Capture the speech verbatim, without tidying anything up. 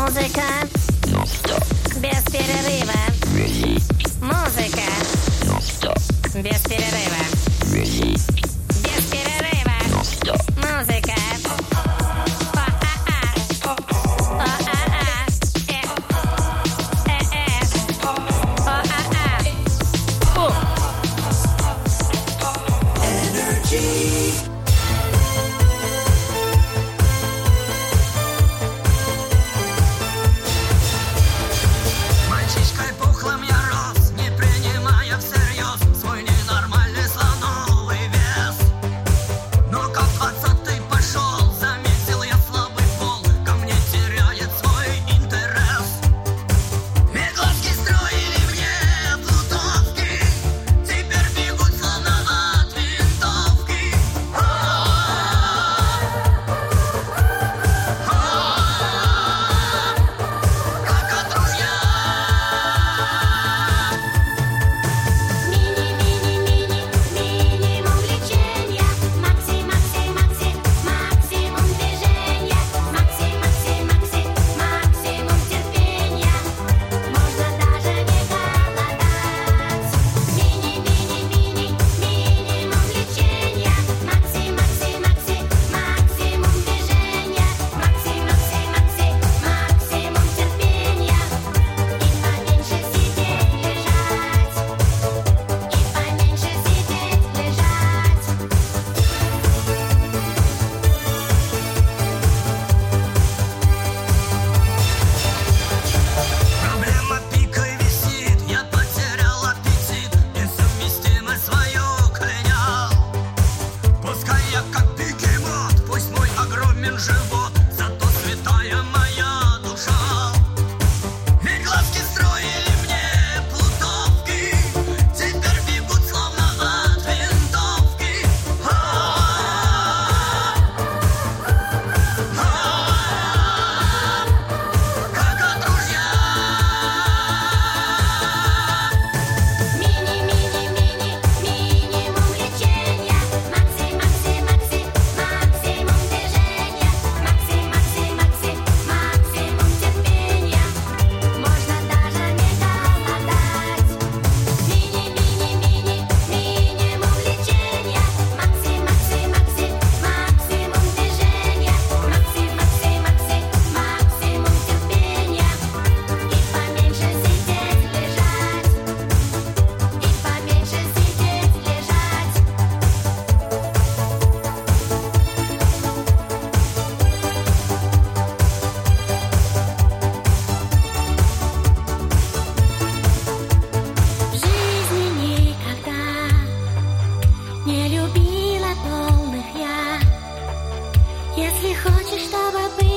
Музыка без перерыва. Музыка без перерыва. Без перерыва. Музыка. Мальчишкой пухлым я рос, не принимая всерьез свой ненормальный слоновый вес. Но как двадцатый пошел, заметил я слабый пол, ко мне теряет свой интерес. Ведь глазки строили мне плутовки, теперь бегут словно от винтовки. Как от ружья. Мини-мини-мини, минимум влечения. Макси-макси-макси, максимум движения. Макси-макси-макси, максимум терпения. Можно даже не голодать. Мини-мини-мини, минимум влечения. Макси-макси-макси, максимум движения. Макси-макси-макси, максимум терпения. И поменьше сидеть, лежать. И поменьше сидеть, лежать. Проблема пикой висит, я потерял аппетит, несовместимость свою клянял. Пускай я как бегемот, пусть мой огромен живот, зато святая моя душа. Ведь глазки строили мне плутовки, теперь бегут словно от винтовки. Как от ружья. Мини-мини-мини, минимум влечения. Макси-макси-макси, максимум движения. Макси-макси-макси, максимум терпения. Можно даже не голодать. Мини-мини-мини, минимум влечения. Макси-макси-макси, максимум движения. Макси-макси-макси, максимум терпения. И поменьше сидеть, лежать. И поменьше сидеть, лежать. В жизни никогда не любила полных я. Если хочешь, чтобы быть